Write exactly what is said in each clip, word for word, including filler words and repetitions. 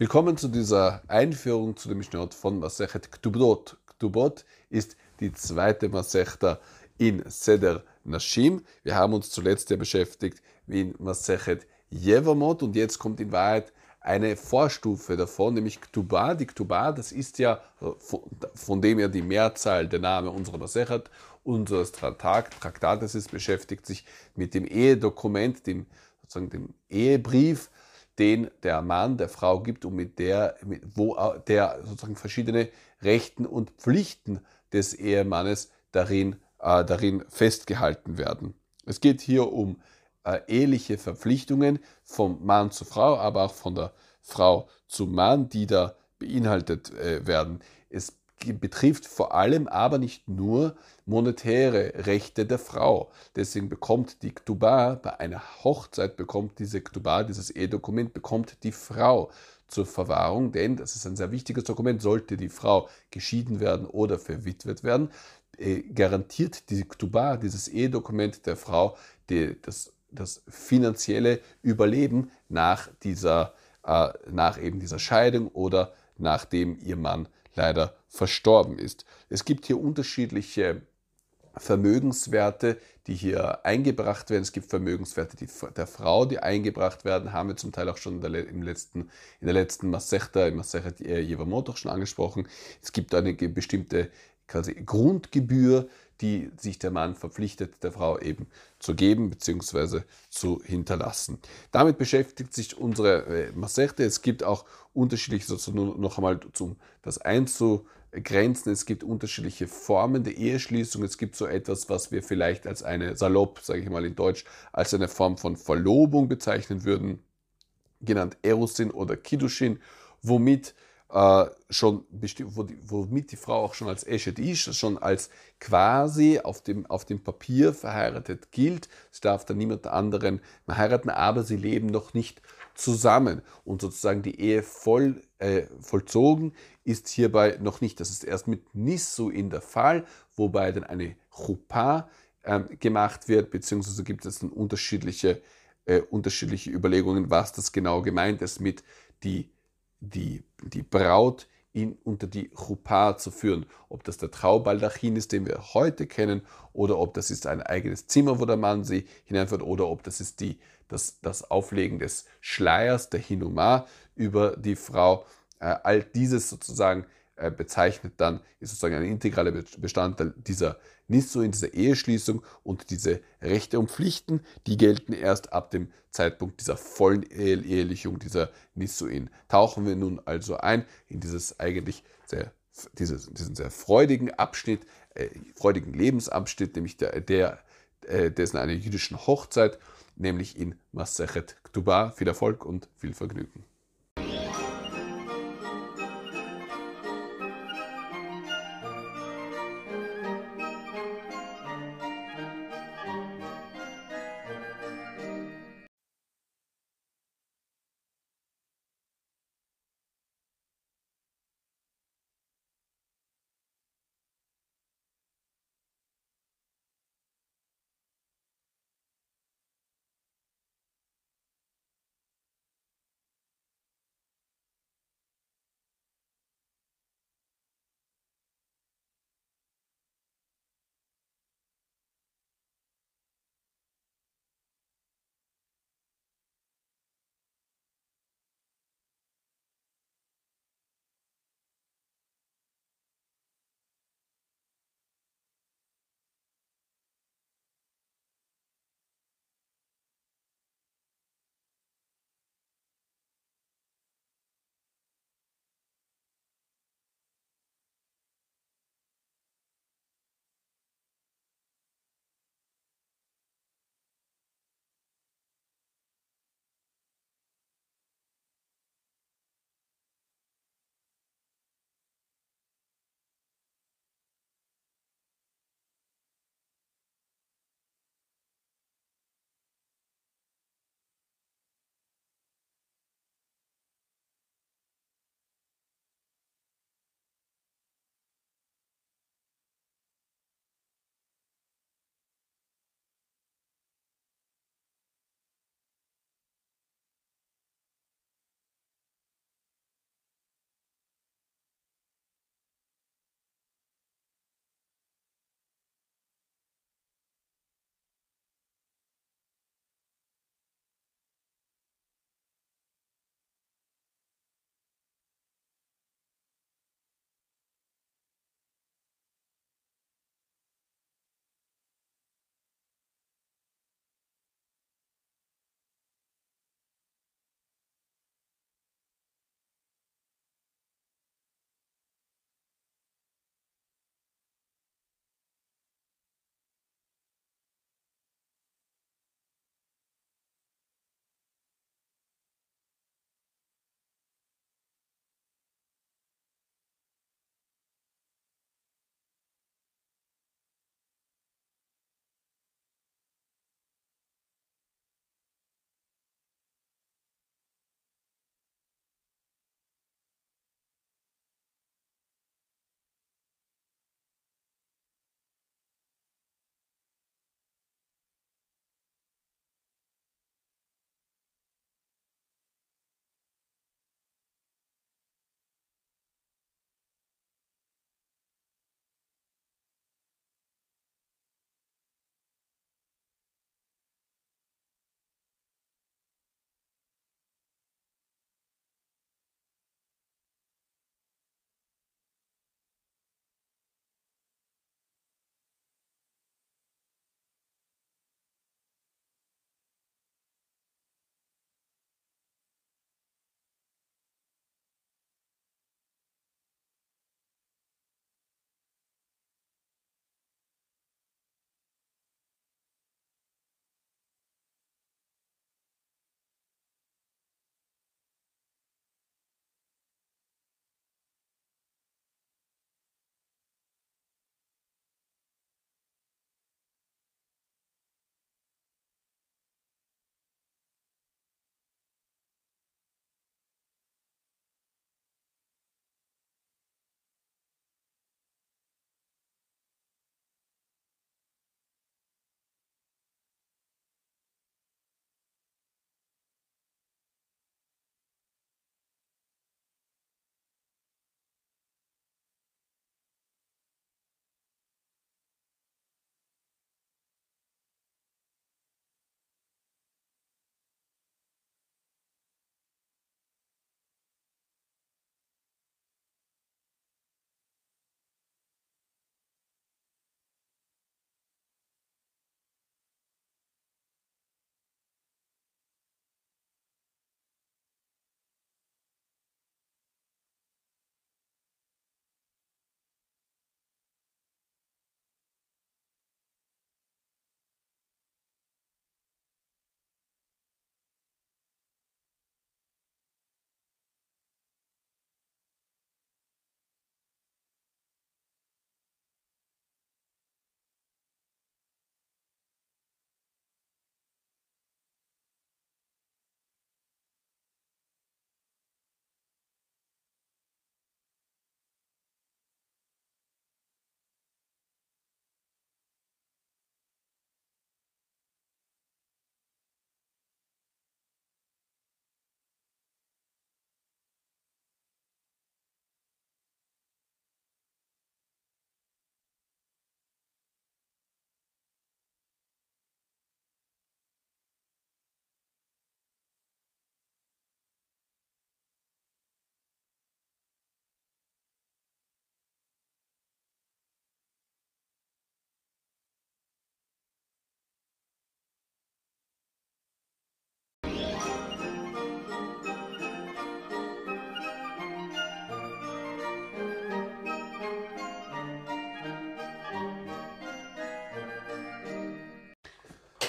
Willkommen zu dieser Einführung zu dem Mishnayot von Masechet Ktubot. Ktubot ist die zweite Masechta in Seder Nashim. Wir haben uns zuletzt ja beschäftigt in Masechet Yevamot und jetzt kommt in Wahrheit eine Vorstufe davon, nämlich Ktubah. Die Ktubah, das ist ja, von, von dem ja die Mehrzahl der Name unserer Masechet, unseres Traktates ist, beschäftigt sich mit dem Ehedokument, dem, sozusagen dem Ehebrief, den der Mann der Frau gibt und mit der, mit, wo der sozusagen verschiedene Rechten und Pflichten des Ehemannes darin, äh, darin festgehalten werden. Es geht hier um äh, eheliche Verpflichtungen vom Mann zur Frau, aber auch von der Frau zum Mann, die da beinhaltet äh, werden. Es betrifft vor allem aber nicht nur monetäre Rechte der Frau. Deswegen bekommt die Ktubah, bei einer Hochzeit bekommt diese Ktubah, dieses Ehedokument, bekommt die Frau zur Verwahrung, denn das ist ein sehr wichtiges Dokument, sollte die Frau geschieden werden oder verwitwet werden, äh, garantiert die Ktubah, dieses Ehedokument der Frau, die, das, das finanzielle Überleben nach dieser, äh, nach eben dieser Scheidung oder nachdem ihr Mann leider verstorben ist. Es gibt hier unterschiedliche Vermögenswerte, die hier eingebracht werden. Es gibt Vermögenswerte die, der Frau, die eingebracht werden, haben wir zum Teil auch schon in der, im letzten, in der letzten Masechta, im Masechet Yevamot auch schon angesprochen. Es gibt eine bestimmte quasi Grundgebühr, die sich der Mann verpflichtet, der Frau eben zu geben bzw. zu hinterlassen. Damit beschäftigt sich unsere äh, Masechta. Es gibt auch unterschiedliche, sozusagen noch einmal, um das einzugrenzen, es gibt unterschiedliche Formen der Eheschließung. Es gibt so etwas, was wir vielleicht als eine, salopp, sage ich mal in Deutsch, als eine Form von Verlobung bezeichnen würden, genannt Erusin oder Kiddushin, womit äh, schon womit die Frau auch schon als Eshet Ish, schon als quasi auf dem, auf dem Papier verheiratet gilt. Sie darf dann niemand anderen heiraten, aber sie leben noch nicht zusammen. Und sozusagen die Ehe voll, äh, vollzogen ist hierbei noch nicht. Das ist erst mit Nissuin der Fall, wobei dann eine Chuppah äh, gemacht wird, beziehungsweise gibt es dann unterschiedliche Äh, unterschiedliche Überlegungen, was das genau gemeint ist, mit die, die, die Braut in, unter die Chuppah zu führen. Ob das der Traubaldachin ist, den wir heute kennen, oder ob das ist ein eigenes Zimmer, wo der Mann sie hineinführt, oder ob das ist die, das, das Auflegen des Schleiers, der Hinumah, über die Frau. Äh, all dieses sozusagen äh, bezeichnet dann, ist sozusagen ein integraler Bestandteil dieser Nissuin, dieser Eheschließung, und diese Rechte und Pflichten, die gelten erst ab dem Zeitpunkt dieser vollen Ehelichung, dieser Nissuin. Tauchen wir nun also ein in dieses eigentlich sehr, dieses, diesen sehr freudigen Abschnitt, äh, freudigen Lebensabschnitt, nämlich der, der äh, dessen einer jüdischen Hochzeit, nämlich in Masechet Ktubah. Viel Erfolg und viel Vergnügen.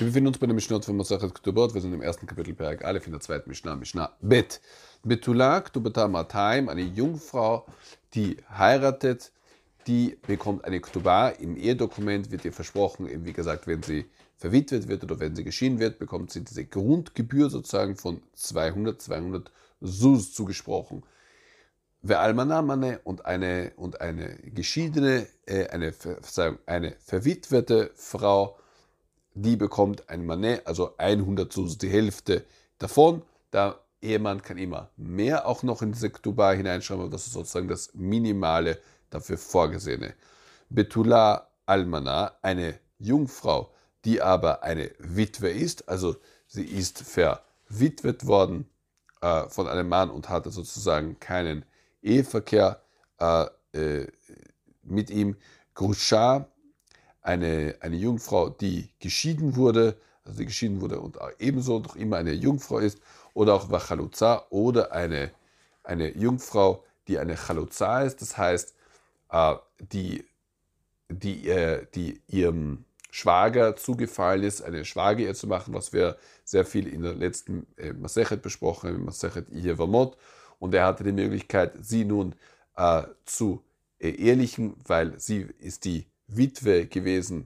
Wir befinden uns bei der Mishnah von Masachet Ktubot. Wir sind im ersten Kapitel Perek Aleph in der zweiten Mishnah, Mishnah Bet. Betula Ktubata Mataim, eine Jungfrau, die heiratet, die bekommt eine Ktubah. Im Ehedokument wird ihr versprochen, eben wie gesagt, wenn sie verwitwet wird oder wenn sie geschieden wird, bekommt sie diese Grundgebühr sozusagen von zweihundert, zweihundert Sus zugesprochen. Wer Almanamane und eine, und eine geschiedene, äh, eine, Verzeihung, eine verwitwete Frau, die bekommt ein Manet, also hundert Sus, die Hälfte davon. Der Ehemann kann immer mehr auch noch in diese Ktubah hineinschreiben, aber das ist sozusagen das Minimale dafür vorgesehene. Betula Almana, eine Jungfrau, die aber eine Witwe ist, also sie ist verwitwet worden äh, von einem Mann und hatte sozusagen keinen Eheverkehr äh, äh, mit ihm. Grusha, eine, eine Jungfrau, die geschieden wurde, also die geschieden wurde und ebenso noch immer eine Jungfrau ist, oder auch Wachalutza, oder eine, eine Jungfrau, die eine Chalutza ist, das heißt, äh, die, die, äh, die ihrem Schwager zugefallen ist, eine Schwagerehe zu machen, was wir sehr viel in der letzten äh, Masechet besprochen haben, Masechet Yevamot, und er hatte die Möglichkeit, sie nun äh, zu äh, ehelichen, weil sie ist die Witwe gewesen.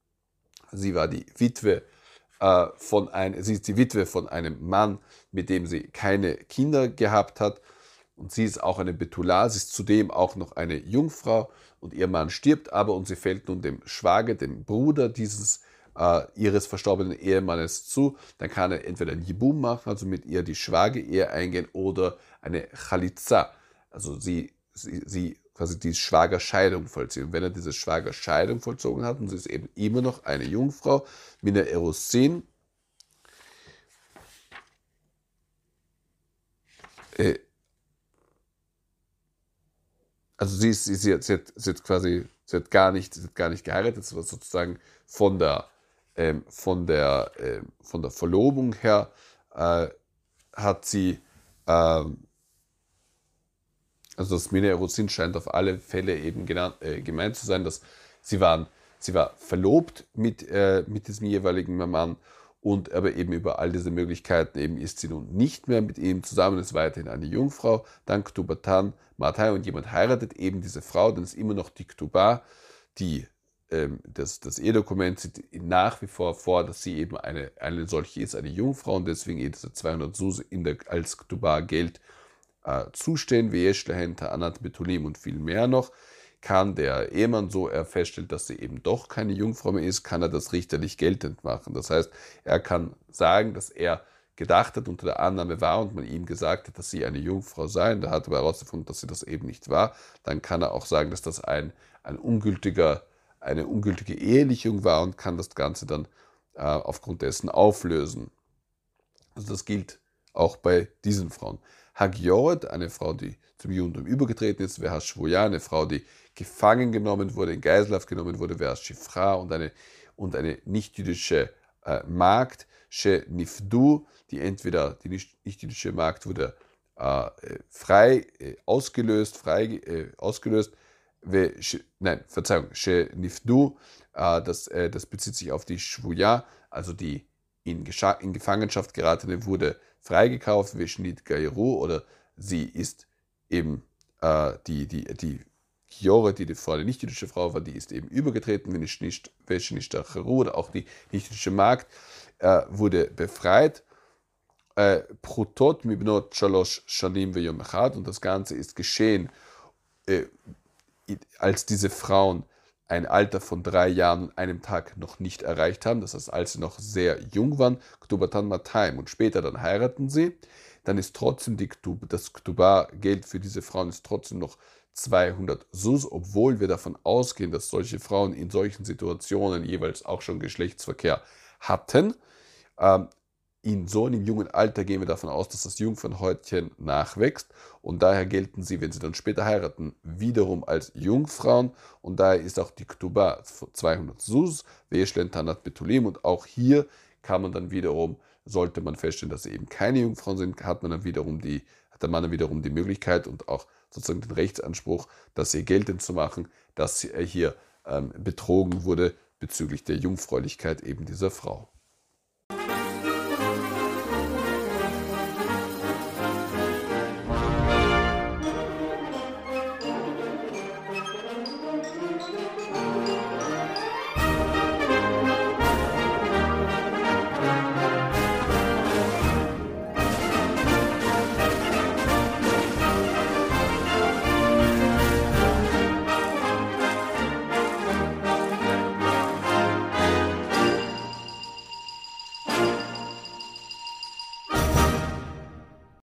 Sie war die Witwe äh, von ein, sie ist die Witwe von einem Mann, mit dem sie keine Kinder gehabt hat. Und sie ist auch eine Betula, sie ist zudem auch noch eine Jungfrau und ihr Mann stirbt aber und sie fällt nun dem Schwager, dem Bruder dieses äh, ihres verstorbenen Ehemannes zu. Dann kann er entweder ein Yibum machen, also mit ihr die Schwagerehe eingehen, oder eine Chalitza, also sie, sie, sie quasi die Schwagerscheidung vollziehen. Und wenn er diese Schwagerscheidung vollzogen hat und sie ist eben immer noch eine Jungfrau, Mina Erosin, äh, also sie, ist, sie, sie, hat, sie, hat, sie hat quasi, sie hat gar nicht, sie hat gar nicht geheiratet, sie war sozusagen von der, ähm, von der, ähm, von der Verlobung her, äh, hat sie, ähm, also das Mina Erosin scheint auf alle Fälle eben genannt, äh, gemeint zu sein, dass sie waren, sie war verlobt mit, äh, mit diesem jeweiligen Mann, und aber eben über all diese Möglichkeiten eben ist sie nun nicht mehr mit ihm zusammen, ist weiterhin eine Jungfrau, dann Ktubatan Matai, und jemand heiratet eben diese Frau, dann ist immer noch die Ktubah, die, ähm, das, das Ehedokument sieht nach wie vor vor, dass sie eben eine, eine solche ist, eine Jungfrau, und deswegen eben diese zweihundert Sus in der, als Ktubah Geld äh, zustehen, wie Eschlehen, Ta'anat Betulim und viel mehr noch. Kann der Ehemann, so er feststellt, dass sie eben doch keine Jungfrau mehr ist, kann er das richterlich geltend machen. Das heißt, er kann sagen, dass er gedacht hat, unter der Annahme war und man ihm gesagt hat, dass sie eine Jungfrau sei, und er hat aber herausgefunden, dass sie das eben nicht war. Dann kann er auch sagen, dass das ein, ein ungültiger, eine ungültige Ehelichung war und kann das Ganze dann äh, aufgrund dessen auflösen. Also das gilt auch bei diesen Frauen. Hagiot, eine Frau, die zum Judentum übergetreten ist, wer Shvuya, eine Frau, die gefangen genommen wurde, in Geiselhaft genommen wurde, wer Shifra, und eine, und eine nicht-jüdische äh, Magd, She Nifdu, die entweder die nicht-jüdische Magd wurde äh, frei äh, ausgelöst, frei äh, ausgelöst, we, she, nein, Verzeihung, She Nifdu, äh, das, äh, das bezieht sich auf die Shvuya, also die in, in Gefangenschaft geratene wurde freigekauft, wie Shnit Gairu, oder sie ist eben äh, die, die, die Kiore, die vorher eine nicht-jüdische Frau war, die ist eben übergetreten, wenn ich nicht, welche nicht der Cheru, oder auch die nicht-jüdische Magd, äh, wurde befreit. Äh, Prutot mibnot shalosh shanim veyom echad, und das Ganze ist geschehen, äh, als diese Frauen ein Alter von drei Jahren und einem Tag noch nicht erreicht haben, das heißt, als sie noch sehr jung waren, Ktubatan Mataim, und später dann heiraten sie, dann ist trotzdem die Ktub, das Ktubah-Geld für diese Frauen ist trotzdem noch zweihundert Sus, obwohl wir davon ausgehen, dass solche Frauen in solchen Situationen jeweils auch schon Geschlechtsverkehr hatten. Ähm, in so einem jungen Alter gehen wir davon aus, dass das Jungfernhäutchen nachwächst, und daher gelten sie, wenn sie dann später heiraten, wiederum als Jungfrauen, und daher ist auch die Ktubah zweihundert Sus, Ve'eshlen Tanat Betulim, und auch hier kann man dann wiederum, sollte man feststellen, dass sie eben keine Jungfrauen sind, hat man dann wiederum die, hat der Mann dann wiederum die Möglichkeit und auch sozusagen den Rechtsanspruch, das hier geltend zu machen, dass er hier ähm, betrogen wurde bezüglich der Jungfräulichkeit eben dieser Frau.